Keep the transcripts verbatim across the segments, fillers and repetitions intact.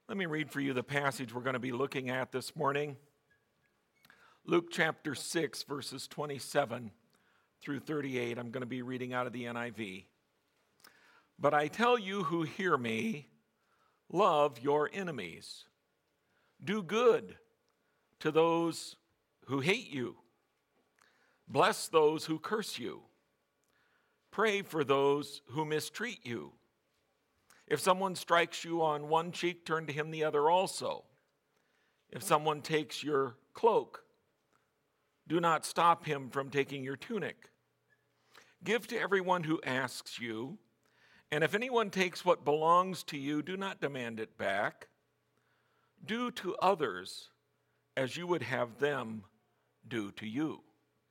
Let me read for you the passage we're going to be looking at this morning. Luke chapter six, verses twenty-seven through thirty-eight. I'm going to be reading out of the N I V. But I tell you who hear me, love your enemies. Do good to those who hate you. Bless those who curse you. Pray for those who mistreat you. If someone strikes you on one cheek, turn to him the other also. If someone takes your cloak, do not stop him from taking your tunic. Give to everyone who asks you, and if anyone takes what belongs to you, do not demand it back. Do to others as you would have them do to you.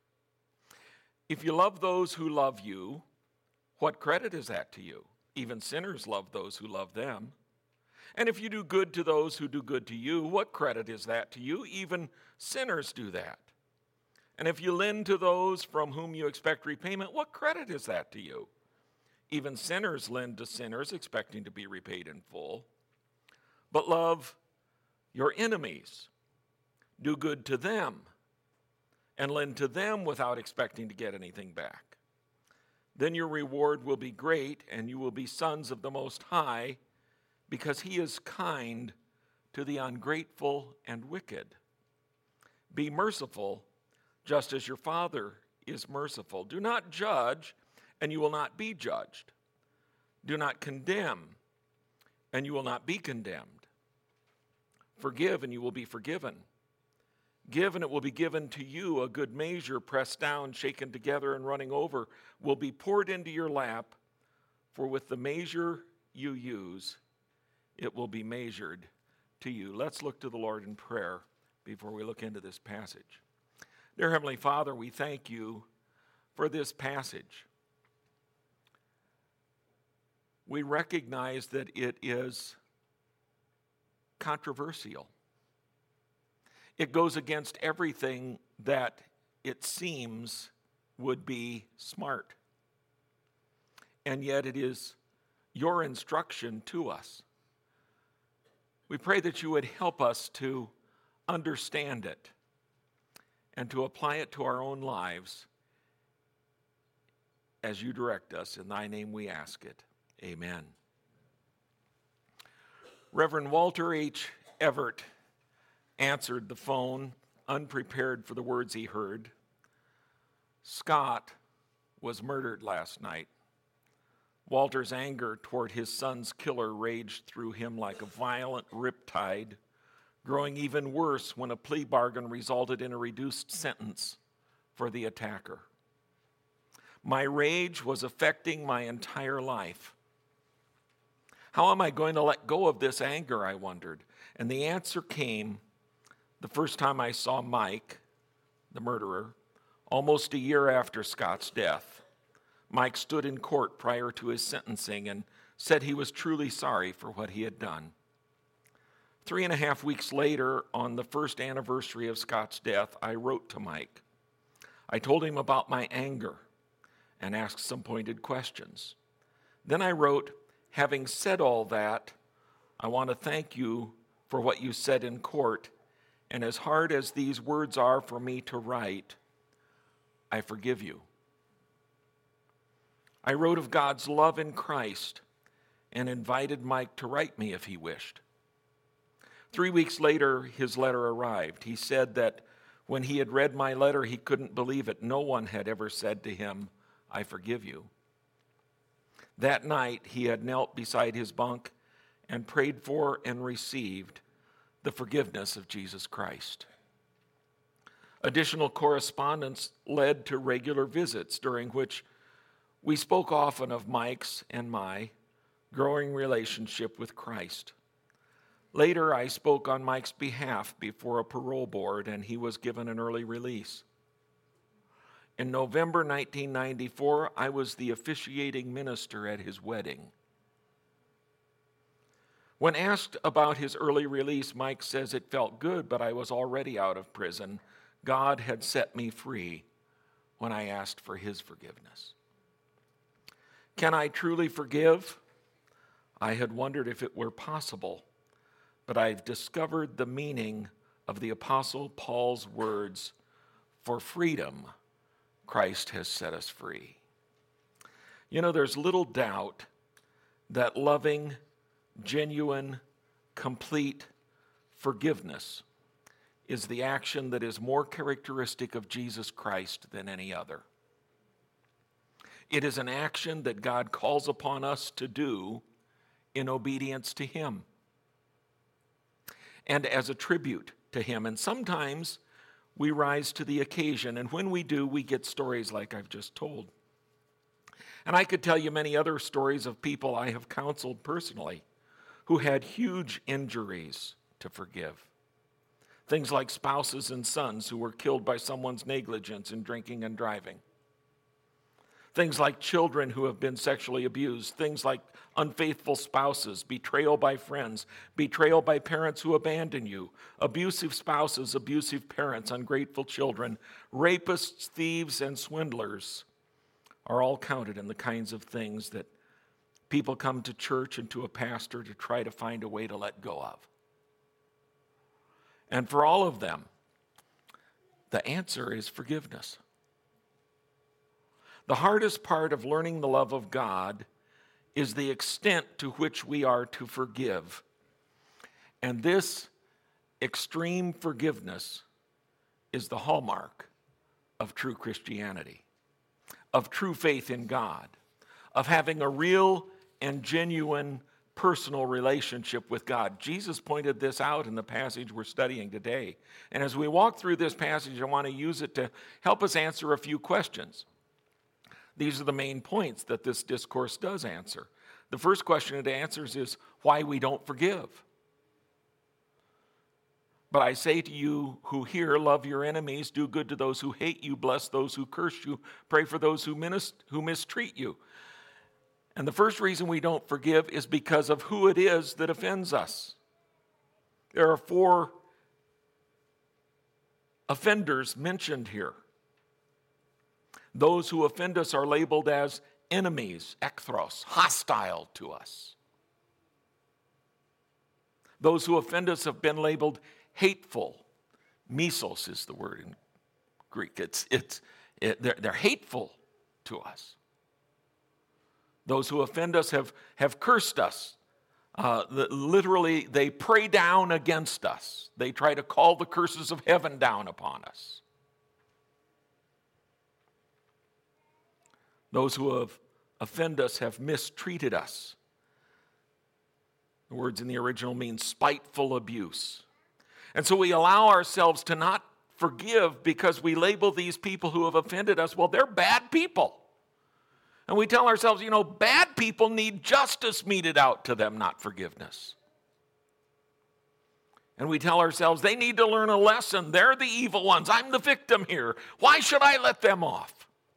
If you love those who love you, what credit is that to you? Even sinners love those who love them. And if you do good to those who do good to you, what credit is that to you? Even sinners do that. And if you lend to those from whom you expect repayment, what credit is that to you? Even sinners lend to sinners, expecting to be repaid in full. But love your enemies. Do good to them, and lend to them without expecting to get anything back. Then your reward will be great, and you will be sons of the Most High, because he is kind to the ungrateful and wicked. Be merciful, just as your Father is merciful. Do not judge, and you will not be judged. Do not condemn, and you will not be condemned. Forgive, and you will be forgiven. Give, and it will be given to you. A good measure, pressed down, shaken together, and running over, will be poured into your lap. For with the measure you use, it will be measured to you. Let's look to the Lord in prayer before we look into this passage. Dear Heavenly Father, we thank you for this passage. We recognize that it is controversial. It goes against everything that it seems would be smart. And yet it is your instruction to us. We pray that you would help us to understand it and to apply it to our own lives as you direct us. In thy name we ask it. Amen. Reverend Walter H. Everett answered the phone, unprepared for the words he heard. Scott was murdered last night. Walter's anger toward his son's killer raged through him like a violent riptide, growing even worse when a plea bargain resulted in a reduced sentence for the attacker. My rage was affecting my entire life. How am I going to let go of this anger, I wondered. And the answer came the first time I saw Mike, the murderer, almost a year after Scott's death. Mike stood in court prior to his sentencing and said he was truly sorry for what he had done. Three and a half weeks later, on the first anniversary of Scott's death, I wrote to Mike. I told him about my anger and asked some pointed questions. Then I wrote, having said all that, I want to thank you for what you said in court. And as hard as these words are for me to write, I forgive you. I wrote of God's love in Christ and invited Mike to write me if he wished. Three weeks later, his letter arrived. He said that when he had read my letter, he couldn't believe it. No one had ever said to him, I forgive you. That night, he had knelt beside his bunk and prayed for and received the forgiveness of Jesus Christ. Additional correspondence led to regular visits, during which we spoke often of Mike's and my growing relationship with Christ. Later, I spoke on Mike's behalf before a parole board, and he was given an early release. In November nineteen ninety-four, I was the officiating minister at his wedding. When asked about his early release, Mike says it felt good, but I was already out of prison. God had set me free when I asked for his forgiveness. Can I truly forgive? I had wondered if it were possible. but I've discovered the meaning of the Apostle Paul's words, "For freedom, Christ has set us free." You know, there's little doubt that loving, genuine, complete forgiveness is the action that is more characteristic of Jesus Christ than any other. It is an action that God calls upon us to do in obedience to Him and as a tribute to Him. And sometimes we rise to the occasion, and when we do, we get stories like I've just told. And I could tell you many other stories of people I have counseled personally who had huge injuries to forgive. Things like spouses and sons who were killed by someone's negligence in drinking and driving. Things like children who have been sexually abused. Things like unfaithful spouses, betrayal by friends, betrayal by parents who abandon you, abusive spouses, abusive parents, ungrateful children, rapists, thieves, and swindlers are all counted in the kinds of things that people come to church and to a pastor to try to find a way to let go of. And for all of them, the answer is forgiveness. The hardest part of learning the love of God is the extent to which we are to forgive. And this extreme forgiveness is the hallmark of true Christianity, of true faith in God, of having a real and genuine personal relationship with God. Jesus pointed this out in the passage we're studying today. And as we walk through this passage, I want to use it to help us answer a few questions. These are the main points that this discourse does answer. The first question it answers is why we don't forgive. But I say to you who hear, love your enemies, do good to those who hate you, bless those who curse you, pray for those who, minis- who mistreat you. And the first reason we don't forgive is because of who it is that offends us. There are four offenders mentioned here. Those who offend us are labeled as enemies, ekthros, hostile to us. Those who offend us have been labeled hateful. Misos is the word in Greek. It's, it's, it, they're, they're hateful to us. Those who offend us have, have cursed us. Uh, the, literally, they pray down against us. They try to call the curses of heaven down upon us. Those who have offended us have mistreated us. The words in the original mean spiteful abuse. And so we allow ourselves to not forgive because we label these people who have offended us, well, they're bad people. And we tell ourselves, you know, bad people need justice meted out to them, not forgiveness. And we tell ourselves they need to learn a lesson. They're the evil ones. I'm the victim here. Why should I let them off?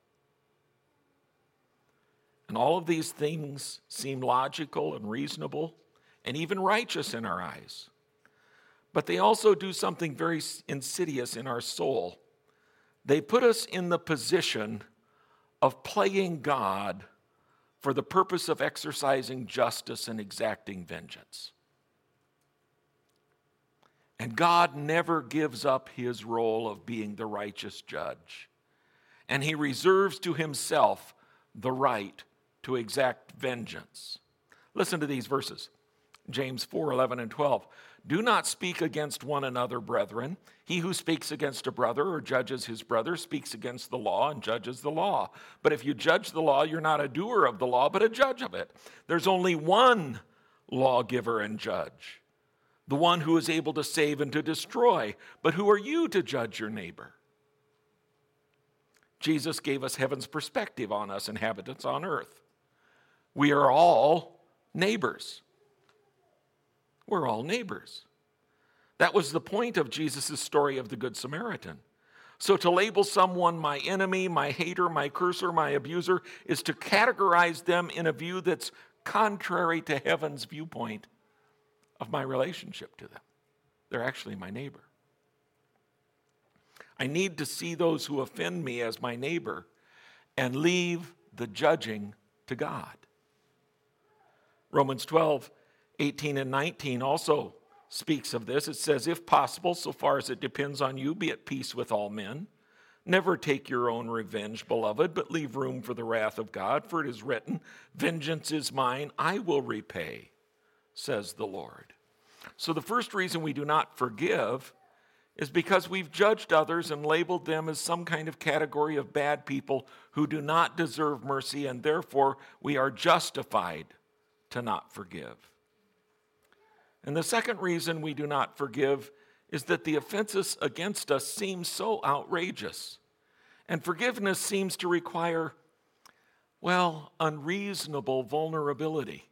And all of these things seem logical and reasonable and even righteous in our eyes. But they also do something very insidious in our soul. They put us in the position of playing God for the purpose of exercising justice and exacting vengeance. And God never gives up his role of being the righteous judge. And he reserves to himself the right to exact vengeance. Listen to these verses. James four, eleven and twelve. Do not speak against one another, brethren. He who speaks against a brother or judges his brother speaks against the law and judges the law. But if you judge the law, you're not a doer of the law, but a judge of it. There's only one lawgiver and judge, the one who is able to save and to destroy. But who are you to judge your neighbor? Jesus gave us heaven's perspective on us inhabitants on earth. We are all neighbors. We're all neighbors. That was the point of Jesus' story of the Good Samaritan. So to label someone my enemy, my hater, my cursor, my abuser, is to categorize them in a view that's contrary to heaven's viewpoint of my relationship to them. They're actually my neighbor. I need to see those who offend me as my neighbor and leave the judging to God. Romans twelve, eighteen and nineteen also speaks of this. It says, if possible, so far as it depends on you, be at peace with all men. Never take your own revenge, beloved, but leave room for the wrath of God, for it is written, vengeance is mine, I will repay, says the Lord. So the first reason we do not forgive is because we've judged others and labeled them as some kind of category of bad people who do not deserve mercy, and therefore we are justified to not forgive. And the second reason we do not forgive is that the offenses against us seem so outrageous. And forgiveness seems to require, well, unreasonable vulnerability.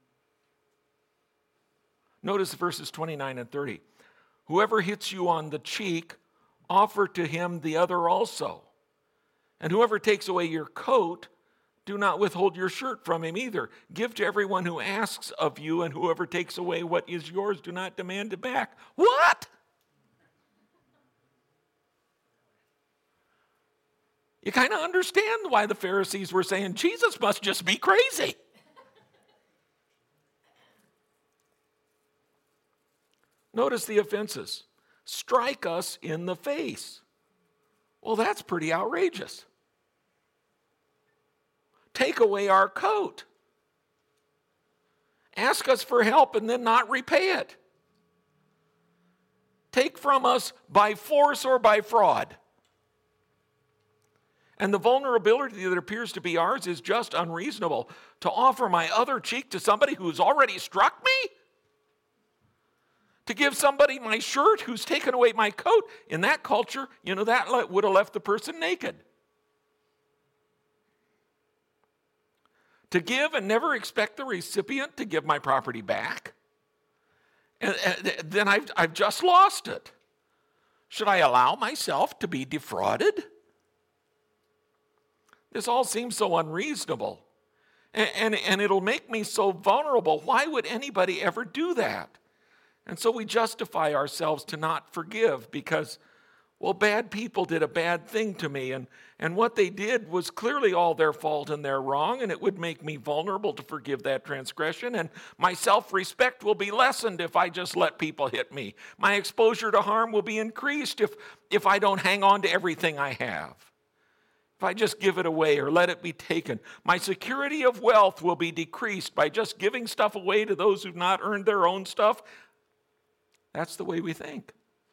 Notice verses twenty-nine and thirty. Whoever hits you on the cheek, offer to him the other also. And whoever takes away your coat, do not withhold your shirt from him either. Give to everyone who asks of you, and whoever takes away what is yours, do not demand it back. What? You kind of understand why the Pharisees were saying, Jesus must just be crazy. Notice the offenses. Strike us in the face. Well, that's pretty outrageous. Take away our coat. Ask us for help and then not repay it. Take from us by force or by fraud. And the vulnerability that appears to be ours is just unreasonable. To offer my other cheek to somebody who's already struck me? To give somebody my shirt who's taken away my coat? In that culture, you know, that would have left the person naked. To give and never expect the recipient to give my property back? And, and then I've, I've just lost it. Should I allow myself to be defrauded? This all seems so unreasonable, and, and, and it'll make me so vulnerable. Why would anybody ever do that? And so we justify ourselves to not forgive because, well, bad people did a bad thing to me, and, and what they did was clearly all their fault and they're wrong, and it would make me vulnerable to forgive that transgression, and my self-respect will be lessened if I just let people hit me. My exposure to harm will be increased if, if I don't hang on to everything I have. If I just give it away or let it be taken, my security of wealth will be decreased by just giving stuff away to those who've not earned their own stuff. That's the way we think.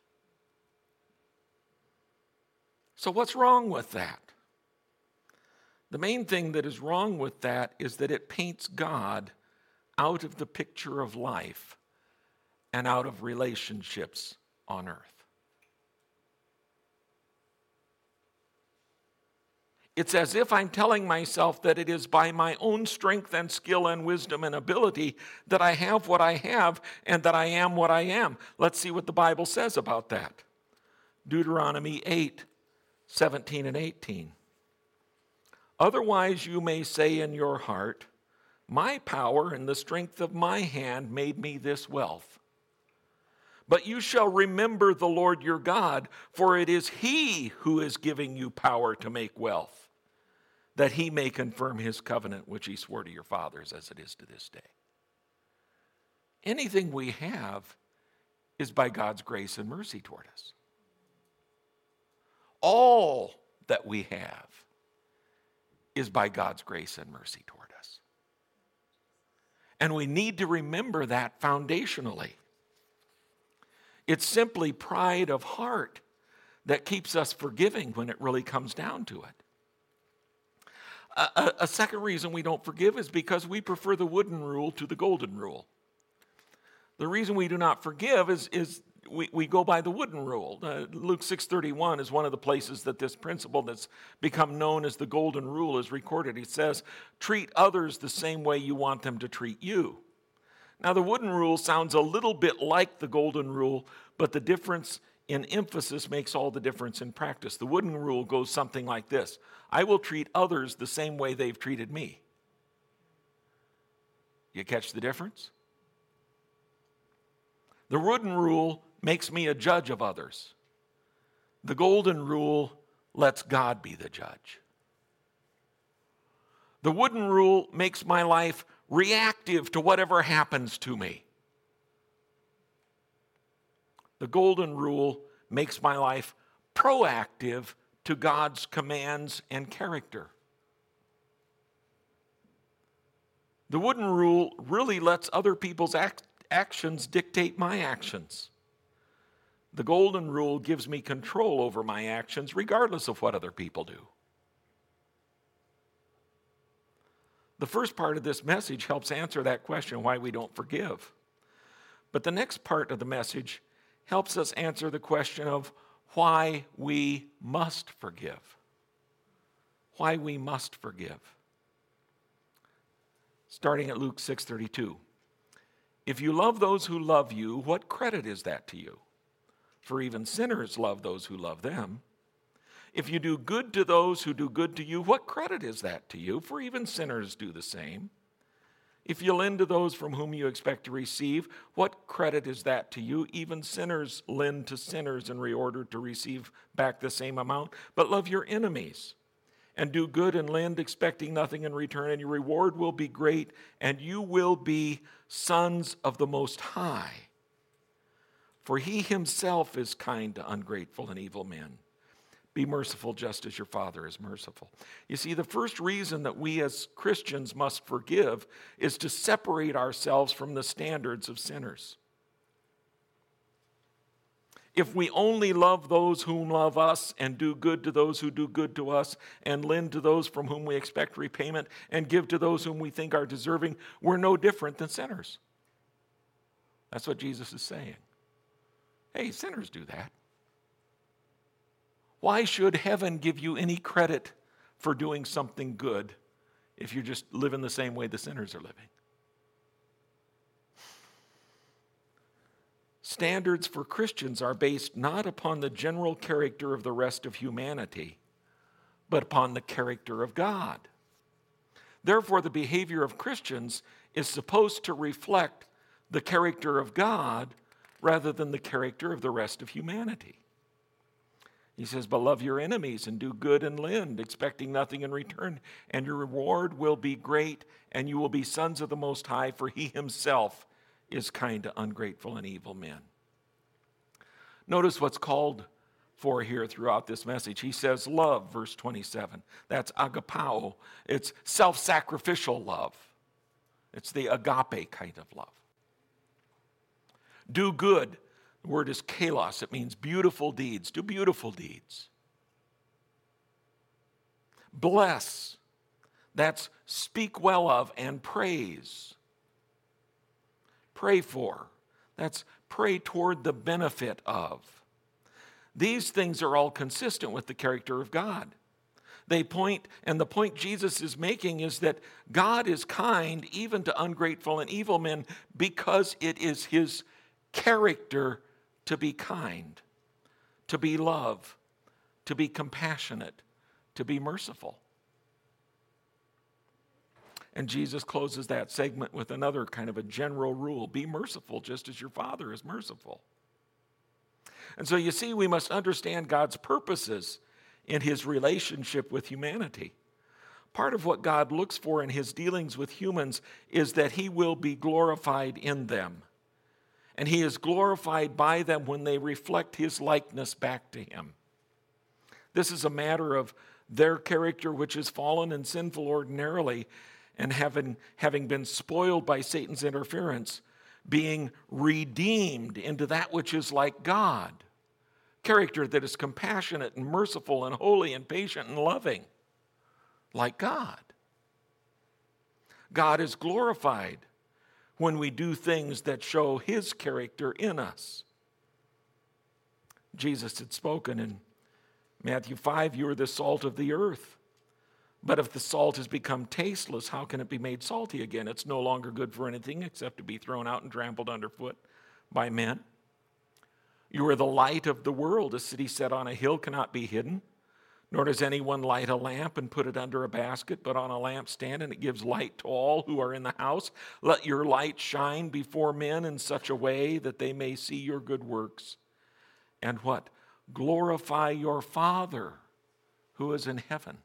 So what's wrong with that? The main thing that is wrong with that is that it paints God out of the picture of life and out of relationships on earth. It's as if I'm telling myself that it is by my own strength and skill and wisdom and ability that I have what I have and that I am what I am. Let's see what the Bible says about that. Deuteronomy eight, seventeen and eighteen. Otherwise you may say in your heart, my power and the strength of my hand made me this wealth. But you shall remember the Lord your God, for it is he who is giving you power to make wealth, that he may confirm his covenant which he swore to your fathers as it is to this day. Anything we have is by God's grace and mercy toward us. All that we have is by God's grace and mercy toward us. And we need to remember that foundationally. It's simply pride of heart that keeps us forgiving when it really comes down to it. A, a second reason we don't forgive is because we prefer the wooden rule to the golden rule. The reason we do not forgive is, is we, we go by the wooden rule. Uh, Luke six thirty-one is one of the places that this principle that's become known as the golden rule is recorded. It says, treat others the same way you want them to treat you. Now, the wooden rule sounds a little bit like the golden rule, but the difference in emphasis makes all the difference in practice. The wooden rule goes something like this. I will treat others the same way they've treated me. You catch the difference? The wooden rule makes me a judge of others. The golden rule lets God be the judge. The wooden rule makes my life reactive to whatever happens to me. The golden rule makes my life proactive to God's commands and character. The wooden rule really lets other people's act- actions dictate my actions. The golden rule gives me control over my actions regardless of what other people do. The first part of this message helps answer that question, why we don't forgive. But the next part of the message helps us answer the question of why we must forgive. Why we must forgive. Starting at Luke six thirty-two. If you love those who love you, what credit is that to you? For even sinners love those who love them. If you do good to those who do good to you, what credit is that to you? For even sinners do the same. If you lend to those from whom you expect to receive, what credit is that to you? Even sinners lend to sinners in order to receive back the same amount. But love your enemies and do good and lend, expecting nothing in return, and your reward will be great, and you will be sons of the Most High. For he himself is kind to ungrateful and evil men. Be merciful just as your Father is merciful. You see, the first reason that we as Christians must forgive is to separate ourselves from the standards of sinners. If we only love those whom love us and do good to those who do good to us and lend to those from whom we expect repayment and give to those whom we think are deserving, we're no different than sinners. That's what Jesus is saying. Hey, sinners do that. Why should heaven give you any credit for doing something good if you're just living the same way the sinners are living? Standards for Christians are based not upon the general character of the rest of humanity, but upon the character of God. Therefore, the behavior of Christians is supposed to reflect the character of God rather than the character of the rest of humanity. He says, but love your enemies and do good and lend, expecting nothing in return, and your reward will be great, and you will be sons of the Most High, for he himself is kind to ungrateful and evil men. Notice what's called for here throughout this message. He says love, verse twenty-seven. That's agapao. It's self-sacrificial love. It's the agape kind of love. Do good. The word is kalos. It means beautiful deeds. Do beautiful deeds. Bless. That's speak well of and praise. Pray for. That's pray toward the benefit of. These things are all consistent with the character of God. They point, and the point Jesus is making is that God is kind even to ungrateful and evil men because it is his character to be kind, to be love, to be compassionate, to be merciful. And Jesus closes that segment with another kind of a general rule. Be merciful just as your Father is merciful. And so you see, we must understand God's purposes in his relationship with humanity. Part of what God looks for in his dealings with humans is that he will be glorified in them. And he is glorified by them when they reflect his likeness back to him. This is a matter of their character, which is fallen and sinful ordinarily, and having, having been spoiled by Satan's interference, being redeemed into that which is like God. Character that is compassionate and merciful and holy and patient and loving, like God. God is glorified when we do things that show his character in us. Jesus had spoken in Matthew five, you are the salt of the earth. But if the salt has become tasteless, how can it be made salty again? It's no longer good for anything except to be thrown out and trampled underfoot by men. You are the light of the world. A city set on a hill cannot be hidden, nor does anyone light a lamp and put it under a basket, but on a lampstand, and it gives light to all who are in the house. Let your light shine before men in such a way that they may see your good works. And what? Glorify your Father who is in heaven.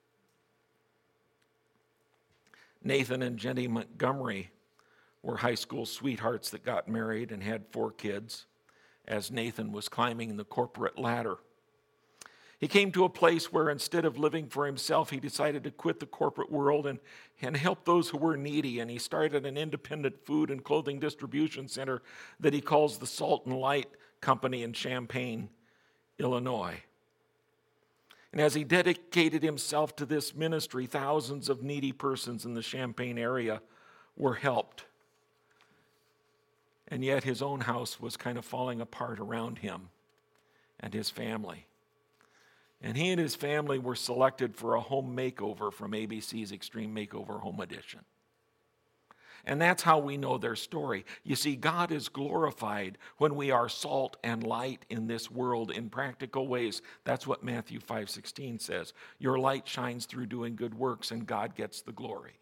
Nathan and Jenny Montgomery were high school sweethearts that got married and had four kids. as Nathan was climbing the corporate ladder. He came to a place where instead of living for himself, he decided to quit the corporate world and, and help those who were needy. And he started an independent food and clothing distribution center that he calls the Salt and Light Company in Champaign, Illinois. And as he dedicated himself to this ministry, thousands of needy persons in the Champaign area were helped. And yet his own house was kind of falling apart around him and his family. And he and his family were selected for a home makeover from A B C's Extreme Makeover Home Edition. And that's how we know their story. You see, God is glorified when we are salt and light in this world in practical ways. That's what Matthew five sixteen says. Your light shines through doing good works, and God gets the glory.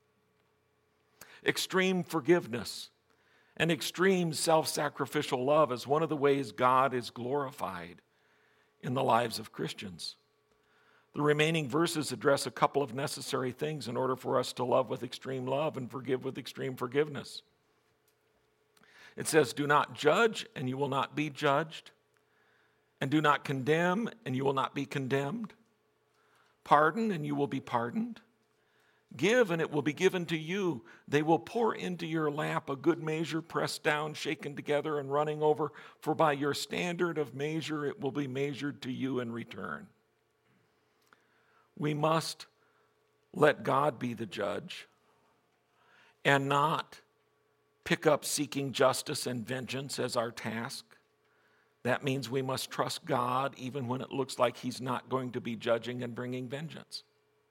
Extreme forgiveness and extreme self-sacrificial love is one of the ways God is glorified in the lives of Christians. The remaining verses address a couple of necessary things in order for us to love with extreme love and forgive with extreme forgiveness. It says, do not judge, and you will not be judged. And do not condemn, and you will not be condemned. Pardon, and you will be pardoned. Give, and it will be given to you. They will pour into your lap a good measure, pressed down, shaken together, and running over. For by your standard of measure, it will be measured to you in return. We must let God be the judge and not pick up seeking justice and vengeance as our task. That means we must trust God even when it looks like He's not going to be judging and bringing vengeance.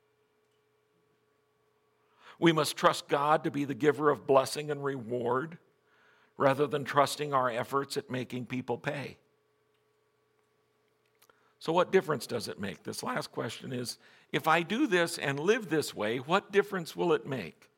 We must trust God to be the giver of blessing and reward rather than trusting our efforts at making people pay. So what difference does it make? This last question is, if I do this and live this way, what difference will it make?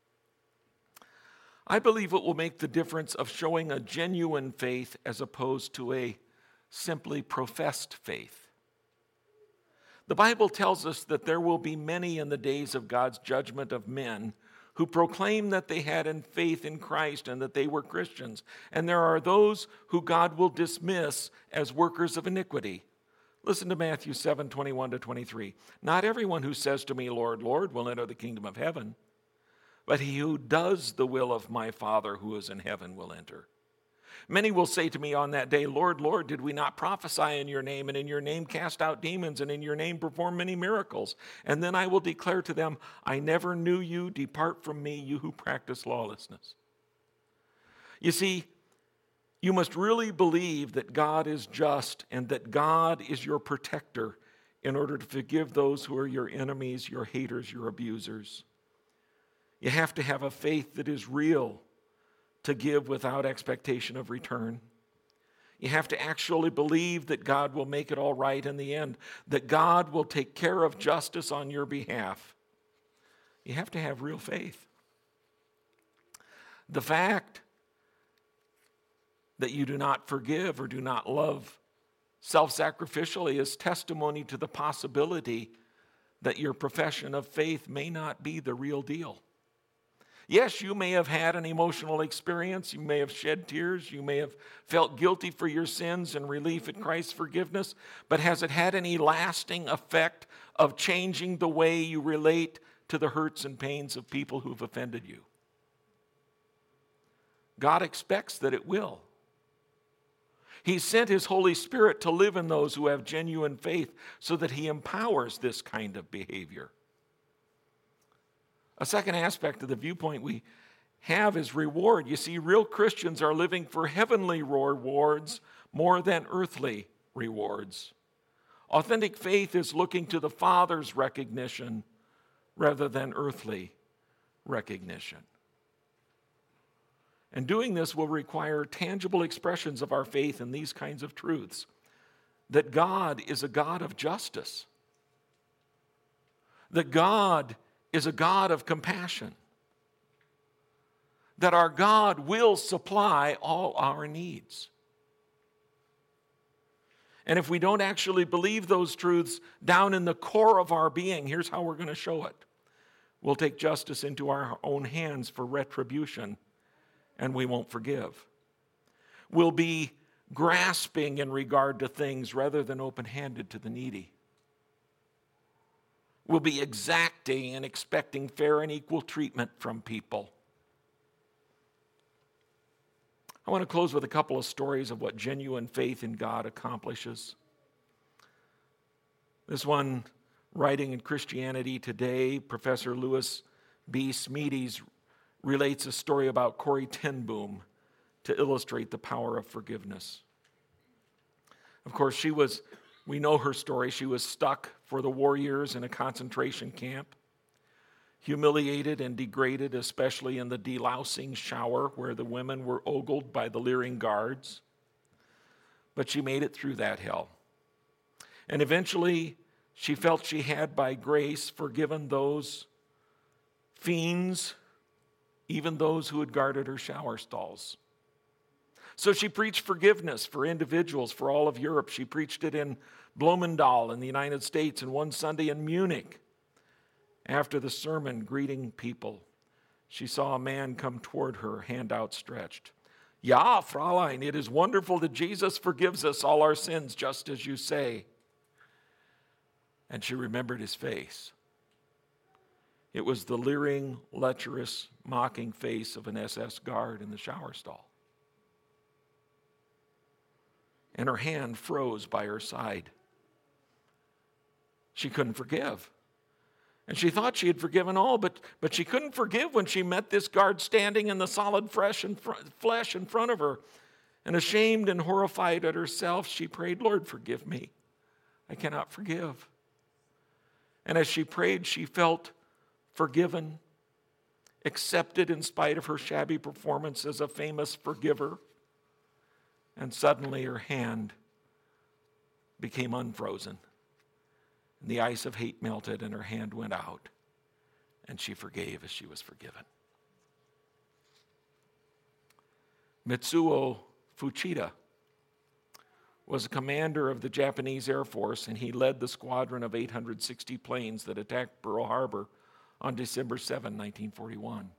I believe it will make the difference of showing a genuine faith as opposed to a simply professed faith. The Bible tells us that there will be many in the days of God's judgment of men who proclaim that they had in faith in Christ and that they were Christians. And there are those who God will dismiss as workers of iniquity. Listen to Matthew seven, twenty-one to twenty-three. Not everyone who says to me, Lord, Lord, will enter the kingdom of heaven, but he who does the will of my Father who is in heaven will enter. Many will say to me on that day, Lord, Lord, did we not prophesy in your name, and in your name cast out demons, and in your name perform many miracles? And then I will declare to them, I never knew you. Depart from me, you who practice lawlessness. You see, you must really believe that God is just and that God is your protector in order to forgive those who are your enemies, your haters, your abusers. You have to have a faith that is real to give without expectation of return. You have to actually believe that God will make it all right in the end, that God will take care of justice on your behalf. You have to have real faith. The fact that you do not forgive or do not love self-sacrificially is testimony to the possibility that your profession of faith may not be the real deal. Yes, you may have had an emotional experience. You may have shed tears. You may have felt guilty for your sins and relief at Christ's forgiveness. But has it had any lasting effect of changing the way you relate to the hurts and pains of people who've offended you? God expects that it will. He sent His Holy Spirit to live in those who have genuine faith so that He empowers this kind of behavior. A second aspect of the viewpoint we have is reward. You see, real Christians are living for heavenly rewards more than earthly rewards. Authentic faith is looking to the Father's recognition rather than earthly recognition. And doing this will require tangible expressions of our faith in these kinds of truths. That God is a God of justice. That God is a God of compassion. That our God will supply all our needs. And if we don't actually believe those truths down in the core of our being, here's how we're going to show it. We'll take justice into our own hands for retribution, and we won't forgive. We'll be grasping in regard to things rather than open-handed to the needy. We'll be exacting and expecting fair and equal treatment from people. I want to close with a couple of stories of what genuine faith in God accomplishes. This one, writing in Christianity Today, Professor Lewis B. Smedes relates a story about Corrie ten Boom to illustrate the power of forgiveness. Of course, she was, we know her story, she was stuck for the war years in a concentration camp, humiliated and degraded, especially in the delousing shower where the women were ogled by the leering guards. But she made it through that hell. And eventually, she felt she had, by grace, forgiven those fiends, even those who had guarded her shower stalls. So she preached forgiveness for individuals, for all of Europe. She preached it in Bloemendaal in the United States, and one Sunday in Munich. After the sermon, greeting people, she saw a man come toward her, hand outstretched. Ja, Fräulein, it is wonderful that Jesus forgives us all our sins, just as you say. And she remembered his face. It was the leering, lecherous, mocking face of an S S guard in the shower stall. And her hand froze by her side. She couldn't forgive. And she thought she had forgiven all, but, but she couldn't forgive when she met this guard standing in the solid flesh in, fr- flesh in front of her. And ashamed and horrified at herself, she prayed, Lord, forgive me. I cannot forgive. And as she prayed, she felt forgiven, accepted in spite of her shabby performance as a famous forgiver. And suddenly her hand became unfrozen. And the ice of hate melted and her hand went out. And she forgave as she was forgiven. Mitsuo Fuchida was a commander of the Japanese Air Force, and he led the squadron of eight hundred sixty planes that attacked Pearl Harbor on December seventh, nineteen forty-one.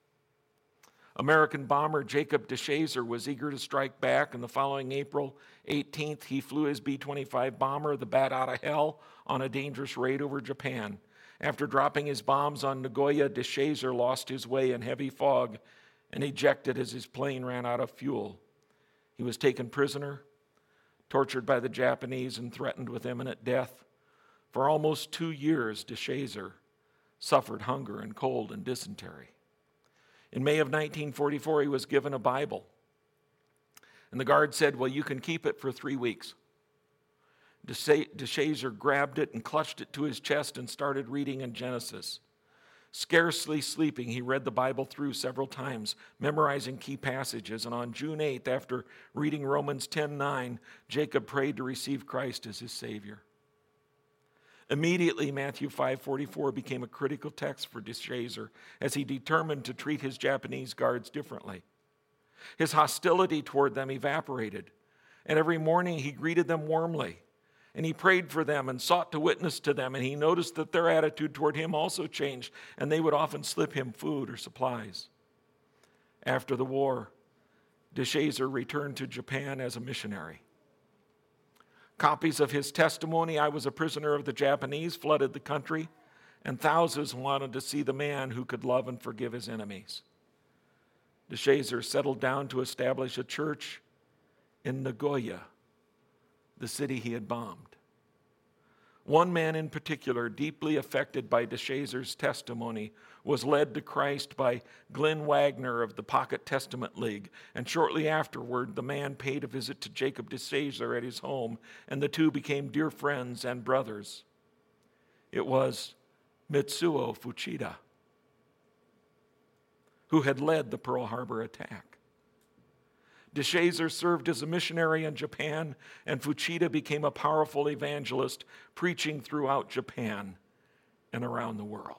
American bomber Jacob DeShazer was eager to strike back, and the following April eighteenth, he flew his B twenty-five bomber, the Bat Out of Hell, on a dangerous raid over Japan. After dropping his bombs on Nagoya, DeShazer lost his way in heavy fog and ejected as his plane ran out of fuel. He was taken prisoner, tortured by the Japanese, and threatened with imminent death. For almost two years, DeShazer suffered hunger and cold and dysentery. In May of nineteen forty-four, he was given a Bible. And the guard said, well, you can keep it for three weeks. DeShazer grabbed it and clutched it to his chest and started reading in Genesis. Scarcely sleeping, he read the Bible through several times, memorizing key passages. And on June eighth, after reading Romans ten nine, Jacob prayed to receive Christ as his Savior. Immediately, Matthew five forty-four became a critical text for DeShazer as he determined to treat his Japanese guards differently. His hostility toward them evaporated, and every morning he greeted them warmly, and he prayed for them and sought to witness to them, and he noticed that their attitude toward him also changed, and they would often slip him food or supplies. After the war, DeShazer returned to Japan as a missionary. Copies of his testimony, I was a prisoner of the Japanese, flooded the country, and thousands wanted to see the man who could love and forgive his enemies. DeShazer settled down to establish a church in Nagoya, the city he had bombed. One man in particular, deeply affected by DeShazer's testimony, was led to Christ by Glenn Wagner of the Pocket Testament League, and shortly afterward, the man paid a visit to Jacob DeShazer at his home, and the two became dear friends and brothers. It was Mitsuo Fuchida, who had led the Pearl Harbor attack. DeShazer served as a missionary in Japan, and Fuchida became a powerful evangelist, preaching throughout Japan and around the world.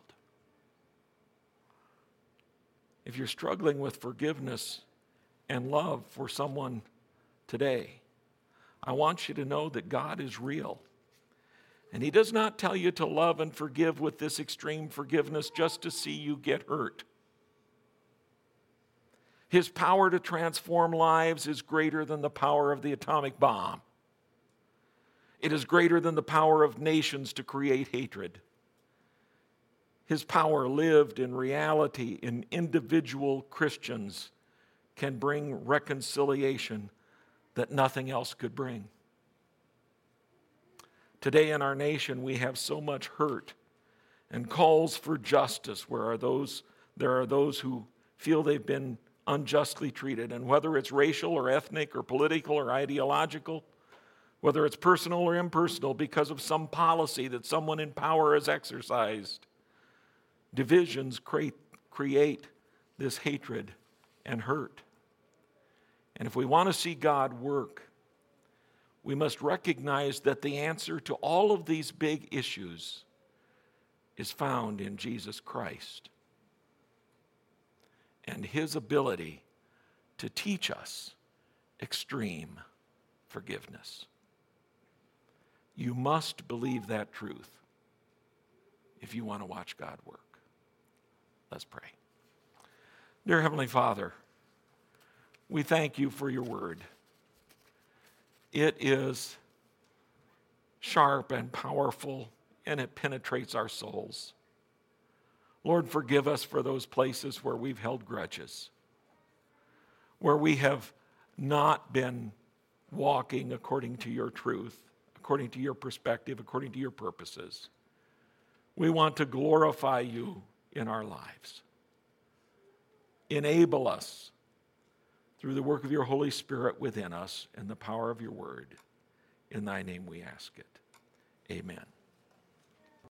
If you're struggling with forgiveness and love for someone today, I want you to know that God is real. And He does not tell you to love and forgive with this extreme forgiveness just to see you get hurt. His power to transform lives is greater than the power of the atomic bomb. It is greater than the power of nations to create hatred. His power lived in reality in individual Christians can bring reconciliation that nothing else could bring. Today in our nation, we have so much hurt and calls for justice where are those, there are those who feel they've been unjustly treated. And whether it's racial or ethnic or political or ideological, whether it's personal or impersonal because of some policy that someone in power has exercised, divisions create, create this hatred and hurt. And if we want to see God work, we must recognize that the answer to all of these big issues is found in Jesus Christ and his ability to teach us extreme forgiveness. You must believe that truth if you want to watch God work. Let's pray. Dear Heavenly Father, we thank you for your word. It is sharp and powerful, and it penetrates our souls. Lord, forgive us for those places where we've held grudges, where we have not been walking according to your truth, according to your perspective, according to your purposes. We want to glorify you in our lives. Enable us through the work of your Holy Spirit within us and the power of your word. In thy name we ask it. Amen.